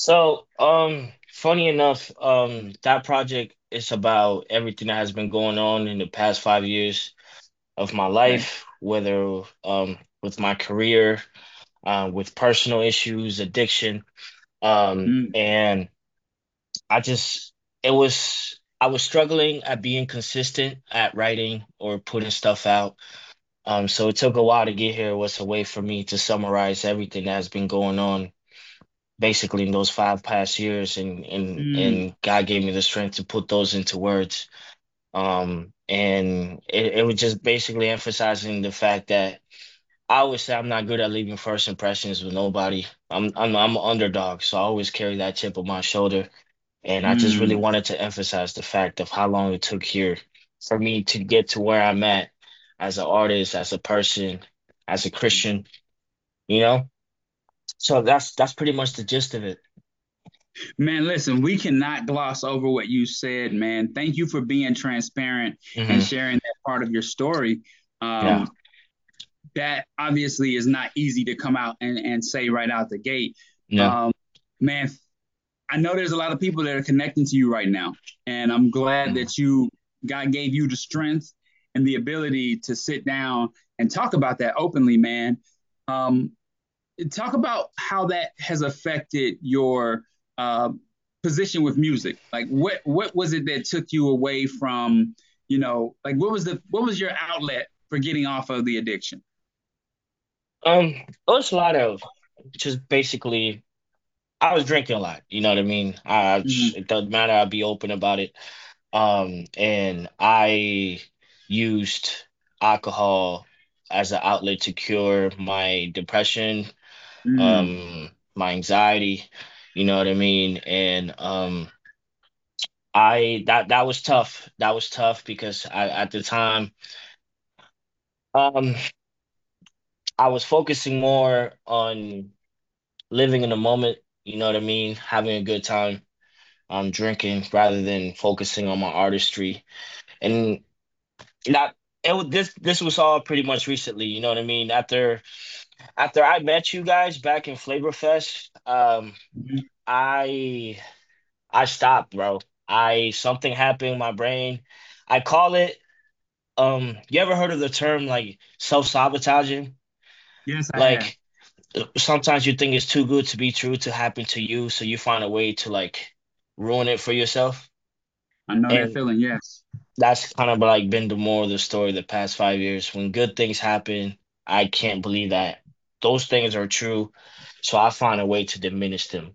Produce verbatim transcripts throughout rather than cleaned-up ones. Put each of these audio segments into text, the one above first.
So, um, funny enough, um, that project is about everything that has been going on in the past five years of my Okay. life, whether um with my career, uh, with personal issues, addiction, um, Mm, and I just it was I was struggling at being consistent at writing or putting stuff out. Um, so it took a while to get here. It was a way for me to summarize everything that has been going on basically in those five past years, and and mm. and God gave me the strength to put those into words. Um, and it, it was just basically emphasizing the fact that I always say I'm not good at leaving first impressions with nobody. I'm I'm I'm an underdog, so I always carry that chip on my shoulder. And I just really Mm. wanted to emphasize the fact of how long it took here for me to get to where I'm at as an artist, as a person, as a Christian, you know? So that's that's pretty much the gist of it. Man, listen, we cannot gloss over what you said, man. Thank you for being transparent and Hmm. sharing that part of your story. Yeah. Um, that obviously is not easy to come out and, and say right out the gate. Yeah. Um, Man, I know there's a lot of people that are connecting to you right now, and I'm glad Mhm. that you God gave you the strength and the ability to sit down and talk about that openly, man. Um, Talk about how that has affected your uh, position with music. Like, what what was it that took you away from, you know, like what was the what was your outlet for getting off of the addiction? Um, it was a lot of just basically I was drinking a lot, you know what I mean? I Mm-hmm. it doesn't matter, I'll be open about it. Um, and I used alcohol as an outlet to cure my depression, Mm. um, my anxiety, you know what I mean? And um I that that was tough. That was tough because I at the time um I was focusing more on living in the moment, you know what I mean? Having a good time, um, drinking rather than focusing on my artistry. And that it was this this was all pretty much recently, you know what I mean? After after I met you guys back in Flavor Fest, um, Mhm. I I stopped, bro. I something happened in my brain. I call it um you ever heard of the term like self-sabotaging? Yes, I have. Like sometimes you think it's too good to be true to happen to you, so you find a way to like ruin it for yourself. I know that And feeling. Yes. that's kind of like been the moral of the story the past five years. When good things happen, I can't believe that those things are true, so I find a way to diminish them.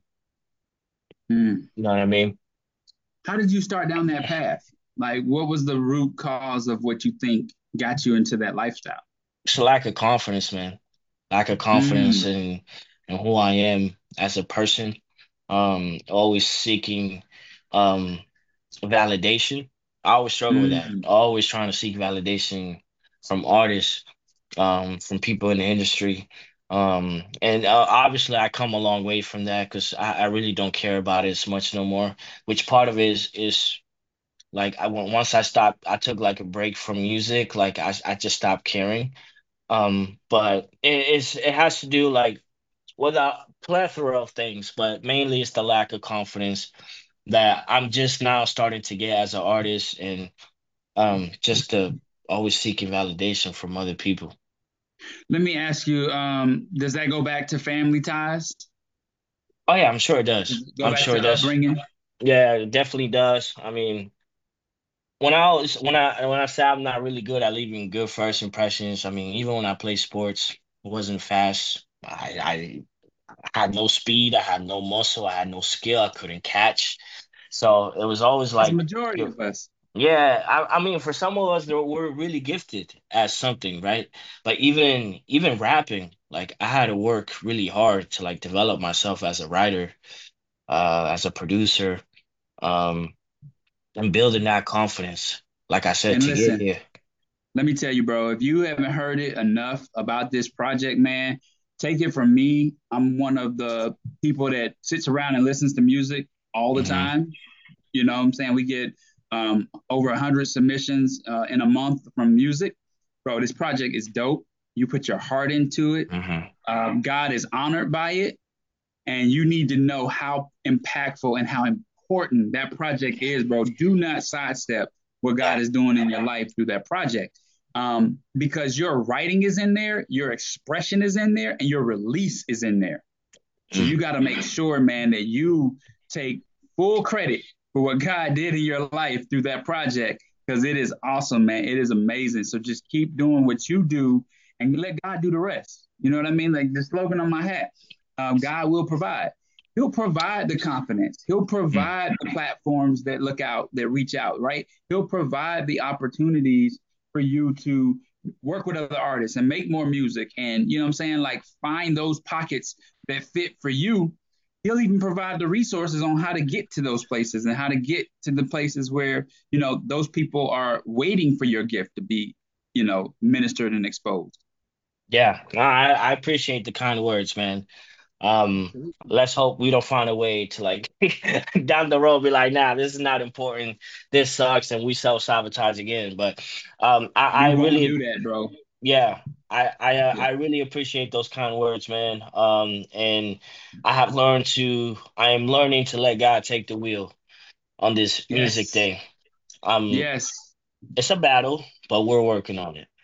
Mm. You know what I mean? How did you start down that path? Like, what was the root cause of what you think got you into that lifestyle? It's a lack of confidence, man. Lack of confidence Mm. in in who I am as a person. Um, always seeking um validation. I always struggle with that. Mm. Always trying to seek validation from artists, um, from people in the industry. Um, and uh, obviously, I come a long way from that because I, I really don't care about it as much no more. Which part of it is is like I went once I stopped, I took like a break from music. Like I I just stopped caring. Um, but it, it's it has to do like with a plethora of things, but mainly it's the lack of confidence that I'm just now starting to get as an artist, and um just to always seeking validation from other people. Let me ask you, um, does that go back to family ties? Oh yeah, I'm sure it Does does. it go I'm back sure it to does. upbringing? Yeah, it definitely does. I mean, when I was when I when I say I'm not really good at leaving good first impressions, I mean even when I play sports, it wasn't fast. I I had no speed, I had no muscle, I had no skill, I couldn't catch. So it was always That's the like majority of us. yeah, I, I mean, for some of us, that we're really gifted at something, right? But even even rapping, like I had to work really hard to like develop myself as a writer, uh, as a producer, um, and building that confidence. Like I said, And to get listen, here. let me tell you, bro, if you haven't heard it enough about this project, man, take it from me. I'm one of the people that sits around and listens to music all the Hmm. time. You know what I'm saying? We get um, over one hundred submissions uh, in a month from music. Bro, this project is dope. You put your heart into it. Hmm. Um, God is honored by it. and you need to know how impactful and how important that project is, bro. Do not sidestep what Yeah. God is doing in your life through that project. Um, because your writing is in there, your expression is in there, and your release is in there. So Mm. you got to make sure, man, that you take full credit for what God did in your life through that project because it is awesome, man. It is amazing. So just keep doing what you do and let God do the rest. You know what I mean? Like the slogan on my hat, um, God will provide. He'll provide the confidence. He'll Mm. provide the platforms that look out, that reach out, right? He'll provide the opportunities for you to work with other artists and make more music and, you know what I'm saying? Like find those pockets that fit for you. He'll even provide the resources on how to get to those places and how to get to the places where, you know, those people are waiting for your gift to be, you know, ministered and exposed. Yeah, no, I, I appreciate the kind words, man. Um, let's hope we don't find a way to like down the road be like, nah, this is not important. This sucks, and we self-sabotage again. But um, I, I We won't really, do that, bro. yeah, I I uh, Yeah. I really appreciate those kind words, man. Um, and I have learned to, I am learning to let God take the wheel on this music Yes. thing. Um, Yes. it's a battle, but we're working on it.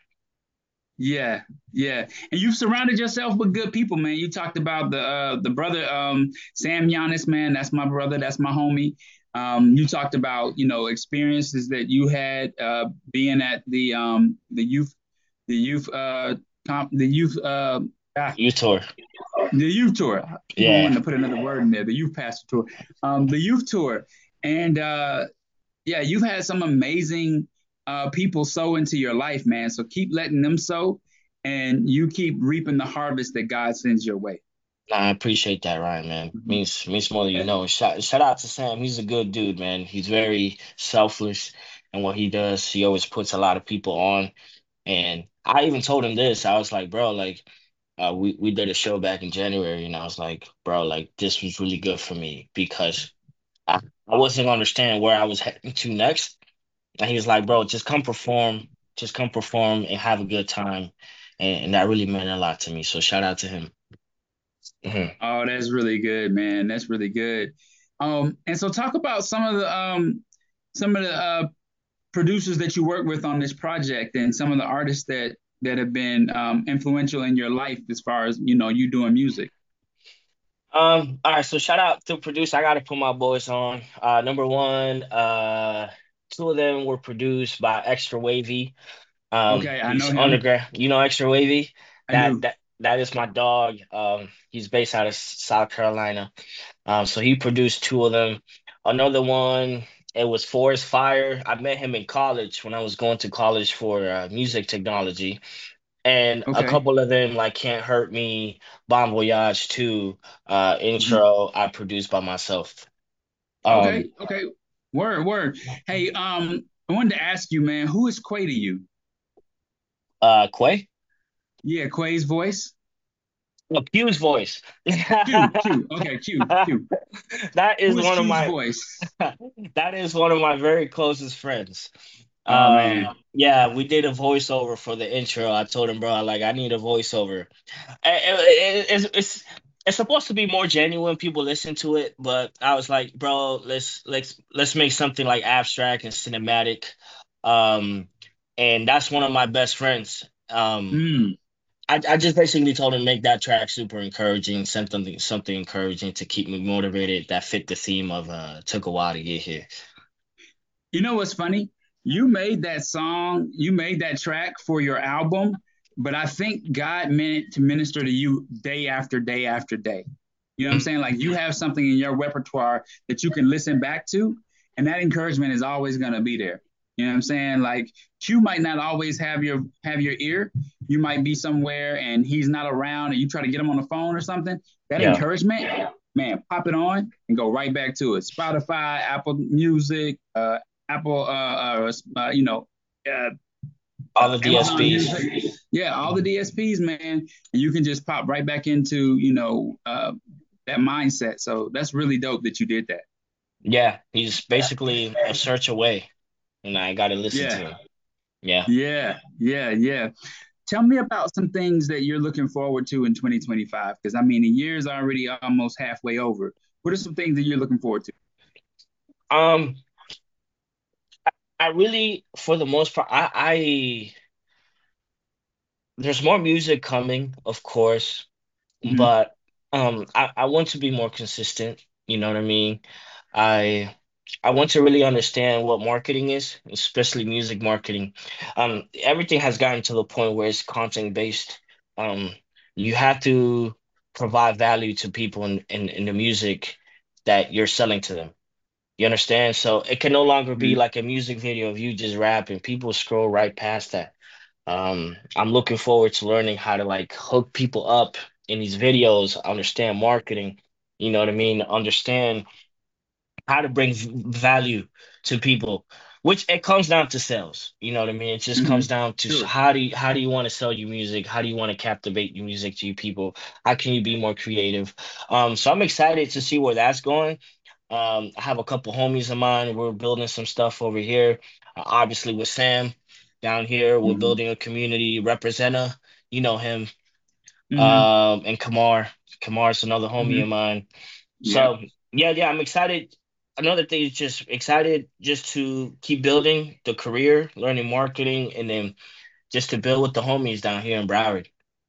Yeah, yeah, and you've surrounded yourself with good people, man. You talked about the uh, the brother um, Sam Giannis, man. That's my brother. That's my homie. Um, you talked about you know experiences that you had uh, being at the um, the youth the youth uh, comp, the youth uh, ah, You tour, the youth tour. I keep on yeah. wanting to put another word in there. The youth pastor tour, um, the youth tour, and uh, yeah, you've had some amazing uh, people sow into your life, man. So keep letting them sow, and you keep reaping the harvest that God sends your way. Nah, I appreciate that, Ryan, man. Mhm. Means means more than you Yeah. know. Shout shout out to Sam. He's a good dude, man. He's very selfless in what he does. He always puts a lot of people on. And I even told him this. I was like, bro, like, uh, we we did a show back in January, and I was like, bro, like, this was really good for me because I I wasn't understanding where I was heading to next. And he was like, bro, just come perform, just come perform and have a good time. And, and that really meant a lot to me. So shout out to him. Mhm. Oh, that's really good, man. That's really good. Um, and so talk about some of the um, some of the uh, producers that you work with on this project, and some of the artists that that have been um, influential in your life as far as you know you doing music. Um, all right, so shout out to produce. I gotta put my boys on. Uh, number one, uh, two of them were produced by Extra Wavy. Um, Okay, I he's know him. underground. You know Extra Wavy? I That do. that that is my dog. Um, he's based out of South Carolina. Um, so he produced two of them. Another one, it was Forest Fire. I met him in college when I was going to college for uh, music technology. And a Okay. couple of them, like Can't Hurt Me, Bon Voyage two, uh, Mhm. intro, I produced by myself. Um, Okay. Okay. Word. Word. Hey, um, I wanted to ask you, man, who is Quay to you? uh, Quay? Yeah, Quay's voice. Oh, Q's voice. Q. Q. Okay. Q. Q. That is Who is one of Q's my voice? that is one of my very closest friends. Oh Um, man. yeah, we did a voiceover for the intro. I told him, bro, like I need a voiceover. It- it- it's it's it's supposed to be more genuine. People listen to it, but I was like, bro, let's let's let's make something like abstract and cinematic. Um, and that's one of my best friends. Um, Mm. I, I just basically told him make that track super encouraging, something something encouraging to keep me motivated that fit the theme of uh took a while to get here. You know what's funny? You made that song, you made that track for your album, but I think God meant it to minister to you day after day after day. You know what I'm saying? Like you have something in your repertoire that you can listen back to, and that encouragement is always going to be there. You know what I'm saying? Like Q might not always have your have your ear. You might be somewhere and he's not around, and you try to get him on the phone or something. That Yeah, encouragement, man, pop it on and go right back to it. Spotify, Apple Music, uh, Apple, uh, uh, uh you know, uh, all uh, the Amazon D S Ps. Music. Yeah, all the D S Ps, man, and you can just pop right back into, you know, uh, that mindset. So that's really dope that you did that. Yeah, he's basically a search away, and I got to listen to Yeah, him. Yeah. yeah, yeah, yeah. Tell me about some things that you're looking forward to in twenty twenty-five. Because I mean, the year's already almost halfway over. What are some things that you're looking forward to? Um, I really, for the most part, I, I there's more music coming, of course, Hmm. but um, I, I want to be more consistent. You know what I mean? I I want to really understand what marketing is, especially music marketing. Um, everything has gotten to the point where it's content based. Um, you have to provide value to people in, in, in the music that you're selling to them. You understand? So it can no longer be Hmm. like a music video of you just rapping. People scroll right past that. Um, I'm looking forward to learning how to like hook people up in these videos, understand marketing, you know what I mean? Understand how to bring v- value to people, which it comes down to sales. You know what I mean? It just Hmm. comes down to s- Sure. how do you, how do you want to sell your music? How do you want to captivate your music to your people? How can you be more creative? Um, so I'm excited to see where that's going. Um, I have a couple homies of mine. We're building some stuff over here. Uh, obviously, with Sam down here, we're Hmm. building a community representative. You know him. Hmm. Um, and Kamar. Kamar's another homie of Hmm. mine. Yep. So yeah, yeah, I'm excited. Another thing is just excited just to keep building the career, learning marketing, and then just to build with the homies down here in Broward.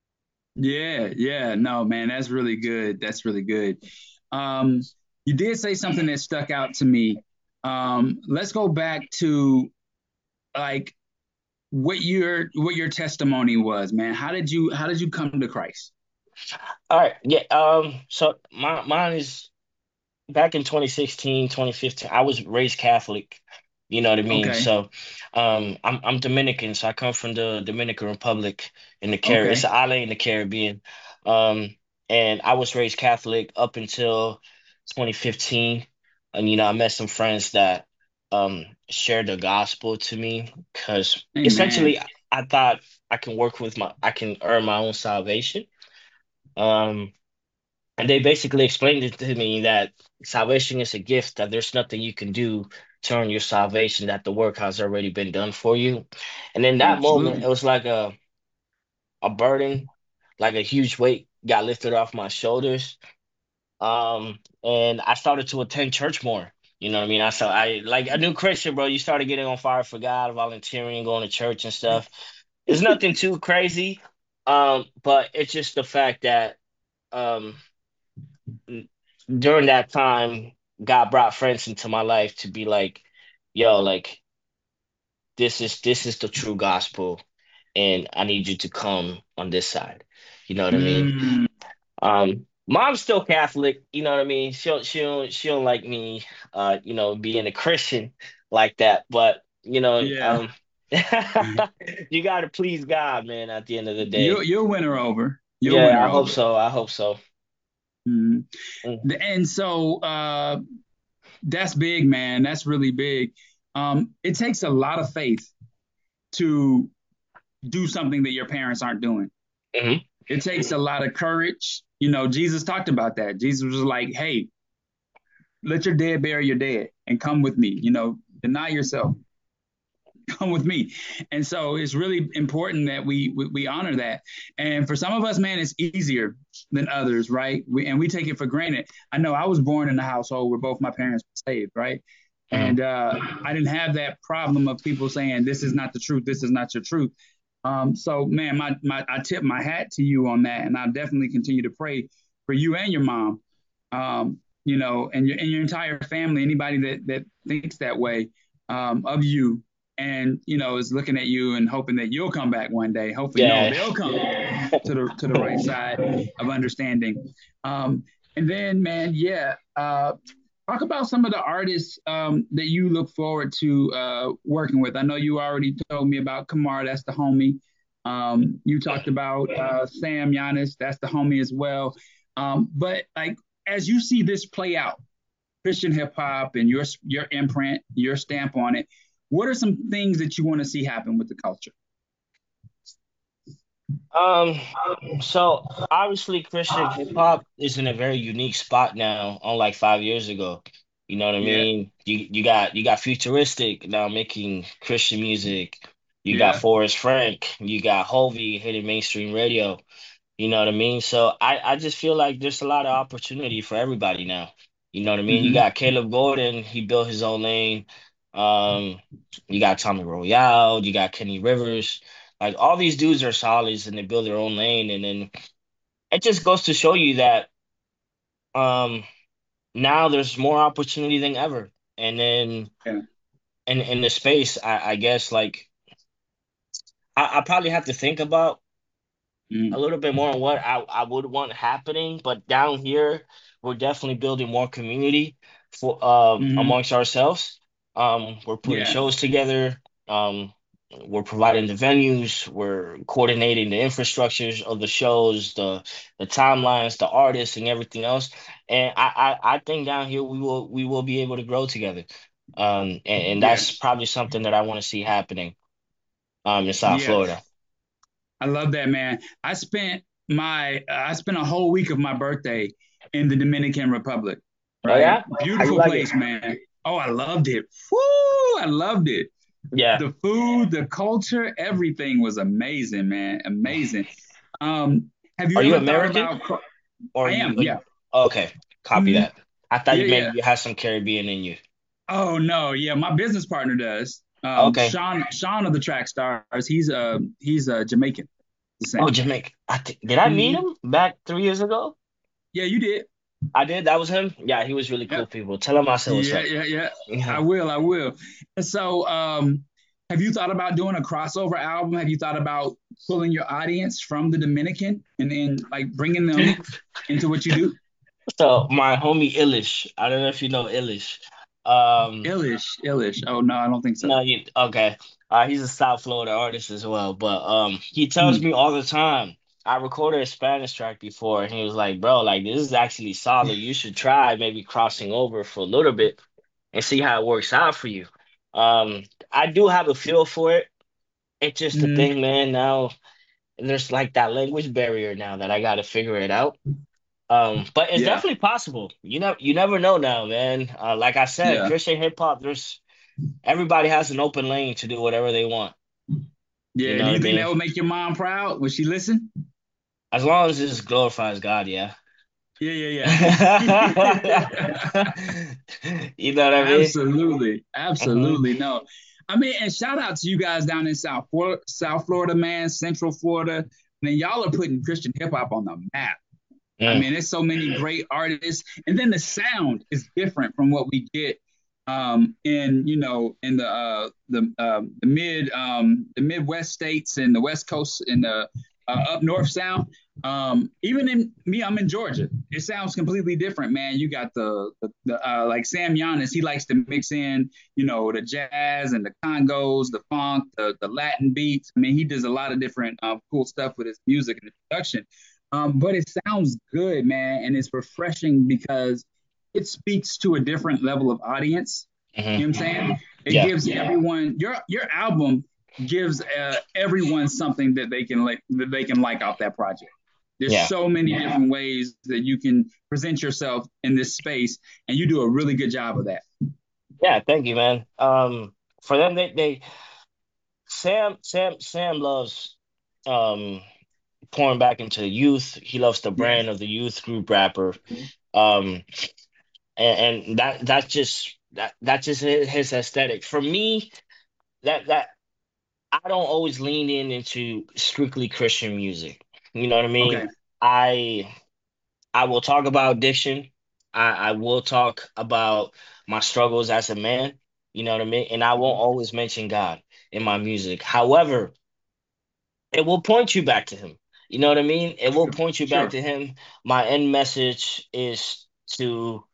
Yeah. Yeah. No, man, that's really good. That's really good. Um, you did say something that stuck out to me. Um, let's go back to like what your what your testimony was, man. How did you how did you come to Christ? All right, yeah. Um, so my mine is back in twenty sixteen, twenty fifteen. I was raised Catholic, you know what I mean? Okay. So um I'm I'm Dominican, so I come from the Dominican Republic in the Car it's Okay. an island in the Caribbean. Um and I was raised Catholic up until twenty fifteen. And you know, I met some friends that um shared the gospel to me because Amen. essentially I thought I can work with my I can earn my own salvation. Um and they basically explained it to me that salvation is a gift, that there's nothing you can do to earn your salvation, that the work has already been done for you. And in that moment, it Absolutely. was like a, a burden, like a huge weight got lifted off my shoulders. Um, and I started to attend church more. You know what I mean? I saw I like a new Christian, bro. You started getting on fire for God, volunteering, going to church and stuff. It's nothing too crazy. Um, but it's just the fact that um during that time, God brought friends into my life to be like, yo, like this is this is the true gospel, and I need you to come on this side. You know what I mean? Mm, Um, mom's still Catholic. You know what I mean? She don't she don't she don't like me, uh, you know, being a Christian like that. But you know, yeah. um, you got to please God, man. At the end of the day, You'll you'll win her over. You'll win yeah, her I hope over. so. I hope so. Mm. Mm, And so uh, that's big, man. That's really big. Um, it takes a lot of faith to do something that your parents aren't doing. mhm. It takes a lot of courage. You know, Jesus talked about that. Jesus was like, "Hey, let your dead bury your dead and come with me. You know, deny yourself, come with me." And so it's really important that we, we we honor that. And for some of us, man, it's easier than others, right? We, and we take it for granted. I know I was born in a household where both my parents were saved, right? Mhm. And uh, I didn't have that problem of people saying this is not the truth, this is not your truth. Um, so, man, my, my I tip my hat to you on that, and I'll definitely continue to pray for you and your mom, um, you know, and your and your entire family, anybody that that thinks that way um, of you, and you know is looking at you and hoping that you'll come back one day. Hopefully, no, Yeah. they'll come to the to the right side of understanding. Um, and then, man, yeah, uh, talk about some of the artists um, that you look forward to uh, working with. I know you already told me about Kamar, that's the homie. Um, you talked about uh, Sam Giannis, that's the homie as well. Um, but like as you see this play out, Christian hip hop and your your imprint, your stamp on it, what are some things that you want to see happen with the culture? Um, so obviously Christian hip hop is in a very unique spot now, unlike five years ago. You know what I Yeah. mean? You you got you got Futuristic now making Christian music. You got Yeah. Forrest Frank, you got Hovey hitting mainstream radio. You know what I mean? So I, I just feel like there's a lot of opportunity for everybody now. You know what I mean? You Hmm. got Caleb Gordon, he built his own lane. Um, you got Tommy Royale, you got Kenny Rivers. Like all these dudes are solids and they build their own lane. And then it just goes to show you that um now there's more opportunity than ever. And then Yeah. in in the space, I, I guess like I, I probably have to think about a Mm-hmm. little bit more on what I, I would want happening. But down here, we're definitely building more community for um Hmm. amongst ourselves. Um, we're putting Yeah. shows together. Um, we're providing the venues. We're coordinating the infrastructures of the shows, the the timelines, the artists, and everything else. And I, I, I think down here we will we will be able to grow together. Um, and, and Yeah. that's probably something that I want to see happening um in South Yeah. Florida. I love that, man. I spent my uh, I spent a whole week of my birthday in the Dominican Republic. Oh Right, yeah? How you beautiful like it? place, man. Oh, I loved it. Woo, I loved it. Yeah. The food, the culture, everything was amazing, man. Amazing. Um, have you Are you ever thought American about? or are I you? am, Are yeah. you okay, copy Hmm. that. I thought Yeah, you maybe yeah. you had some Caribbean in you. Oh no, yeah. My business partner does. Um, Okay. Sean, Sean of the Track Stars. He's uh he's uh, Jamaican descent. Oh, Jamaica. I thi- did I meet Hmm. him back three years ago? Yeah, you did. I did. That was him. Yeah, he was really Yeah. cool. People, tell him I said what's Yeah, up. yeah, yeah. I Yeah. will, I will. And so, um, have you thought about doing a crossover album? Have you thought about pulling your audience from the Dominican and then like bringing them into what you do? So my homie Illish. I don't know if you know Illish. Um, Illish, Illish. Oh no, I don't think so. no, you okay? Uh, he's a South Florida artist as well, but um, he tells Mm. me all the time. I recorded a Spanish track before, and he was like, "Bro, like this is actually solid. You should try maybe crossing over for a little bit and see how it works out for you." Um, I do have a feel for it. It's just the Mm. thing, man. Now there's like that language barrier now that I got to figure it out. Um, but it's Yeah, definitely possible. You know, you never know now, man. Uh, like I said, yeah, Christian hip hop, there's everybody has an open lane to do whatever they want. You yeah. know Do what you I think mean? that would make your mom proud? Would she listen? As long as it glorifies God, yeah. Yeah, yeah, yeah. You know what I mean? Absolutely. Hmm. Absolutely. No. I mean, and shout out to you guys down in South Florida, South Florida, man, Central Florida. Man, y'all are putting Christian hip hop on the map. I Mm, mean, there's so many great artists, and then the sound is different from what we get um, in you know in the uh, the uh, the mid um, the Midwest states and the West Coast and the uh, up north sound. Um, even in me, I'm in Georgia. It sounds completely different, man. You got the the, the uh, like Sam Giannis. He likes to mix in, you know, the jazz and the congos, the funk, the the Latin beats. I mean, he does a lot of different um, cool stuff with his music and the production. Um, but it sounds good, man, and it's refreshing because it speaks to a different level of audience. You know what hmm. I'm saying? It Yeah, gives everyone your your album gives uh, everyone something that they can like that they can like off that project. There's yeah, so many different ways that you can present yourself in this space, and you do a really good job of that. yeah. Thank you, man. Um, for them, they they Sam Sam Sam loves um pouring back into the youth. He loves the Yeah. brand of the youth group rapper. Um, and, and that that's just that that's just his, his aesthetic. For me, that that I don't always lean in into strictly Christian music. You know what I mean? Okay. I I will talk about addiction. I, I will talk about my struggles as a man. You know what I mean? And I won't Mhm. always mention God in my music. However, it will point you back to Him. You know what I mean? It will Sure. point you back Sure. to Him. My end message is to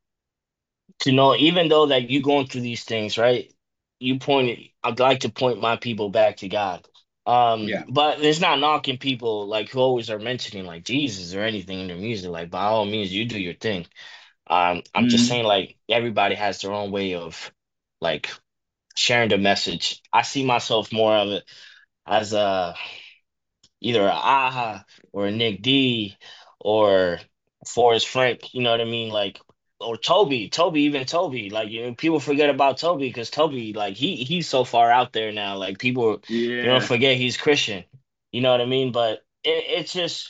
to know, even though that you're going through these things, right? You point. I'd like to point my people back to God. Um, Yeah. but it's not knocking people like who always are mentioning like Jesus or anything in their music. Like by all means, you do your thing. Um, I'm just Mm-hmm. saying like everybody has their own way of like sharing the message. I see myself more of it as a either a Aha or a Nick D or Forrest Frank. You know what I mean? Like or Toby, Toby, even Toby. Like, you know, people forget about Toby because Toby, like he he's so far out there now. Like people, you don't Yeah. forget he's Christian. You know what I mean? But it, it's just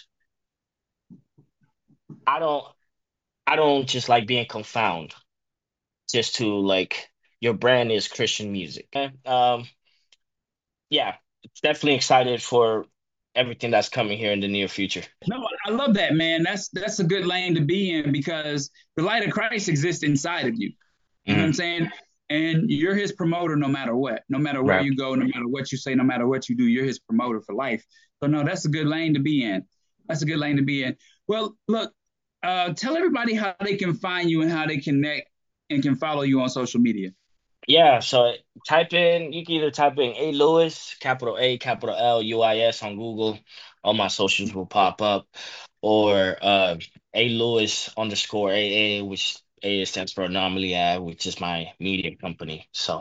I don't I don't just like being confound just to like your brand is Christian music. Eh, Um, yeah, definitely excited for everything that's coming here in the near future. No, I love that, man. That's that's a good lane to be in because the light of Christ exists inside of you. You know what I'm Hmm. saying? And you're his promoter no matter what. No matter where Right. you go, no matter what you say, no matter what you do, you're his promoter for life. So no, that's a good lane to be in. That's a good lane to be in. Well, look, uh, tell everybody how they can find you and how they connect and can follow you on social media. Yeah, so type in, you can either type in A Lewis, capital A, capital L, U I S on Google. All my socials will pop up. Or uh, A Lewis underscore A A, which A stands for Anomaly Ad, which is my media company. So,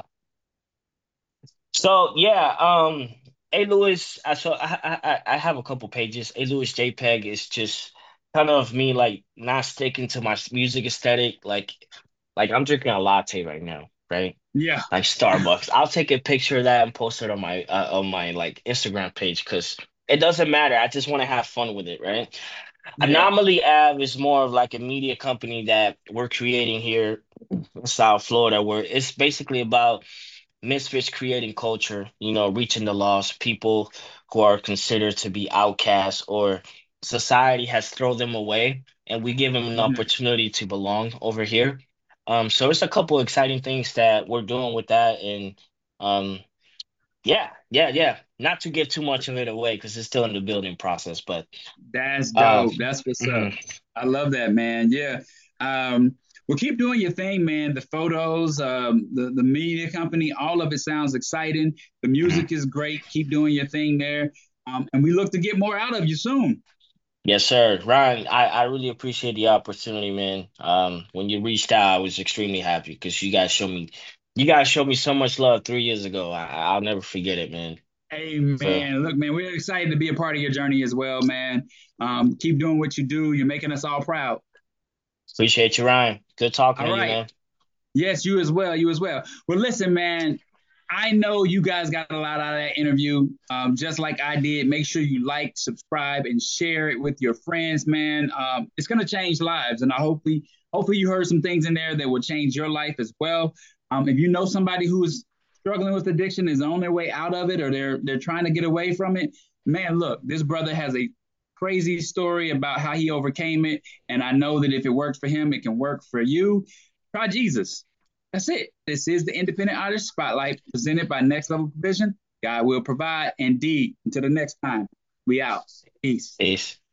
so yeah, um, A Lewis, I so I, I I I have a couple pages. A Lewis JPEG is just kind of me like not sticking to my music aesthetic. Like, like I'm drinking a latte right now, right? Yeah, Like Starbucks. I'll take a picture of that and post it on my uh, on my like Instagram page because it doesn't matter. I just want to have fun with it, right? yeah, Anomaly Ave is more of like a media company that we're creating here in South Florida, where it's basically about misfits creating culture, you know, reaching the lost, people who are considered to be outcasts or society has thrown them away, and we give them an mhm. opportunity to belong over here. Um, so it's a couple exciting things that we're doing with that, and um, yeah, yeah, yeah. Not to give too much of it away because it's still in the building process, but That's uh, dope. That's what's up. mhm, I love that, man. Yeah. Um, well, keep doing your thing, man. The photos, um, the the media company, all of it sounds exciting. The mhm. music is great. Keep doing your thing there, um, and we look to get more out of you soon. Yes, sir. Ryan, I, I really appreciate the opportunity, man. Um, when you reached out, I was extremely happy because you guys showed me, you guys showed me so much love three years ago. I, I'll never forget it, man. Hey, So man. Look, man, we're excited to be a part of your journey as well, man. Um, keep doing what you do. You're making us all proud. appreciate you, Ryan. Good talking All to you, right. man. Yes, you as well. You as well. Well, listen, man. I know you guys got a lot out of that interview, um, just like I did. Make sure you like, subscribe, and share it with your friends, man. Um, it's gonna change lives, and I hopefully, hopefully, you heard some things in there that will change your life as well. Um, if you know somebody who is struggling with addiction, is on their way out of it, or they're they're trying to get away from it, man, look, this brother has a crazy story about how he overcame it, and I know that if it works for him, it can work for you. Try Jesus. That's it. This is the Independent Artist Spotlight presented by Next Level Provision. God will provide. Indeed. Until the next time, we out. Peace. Peace.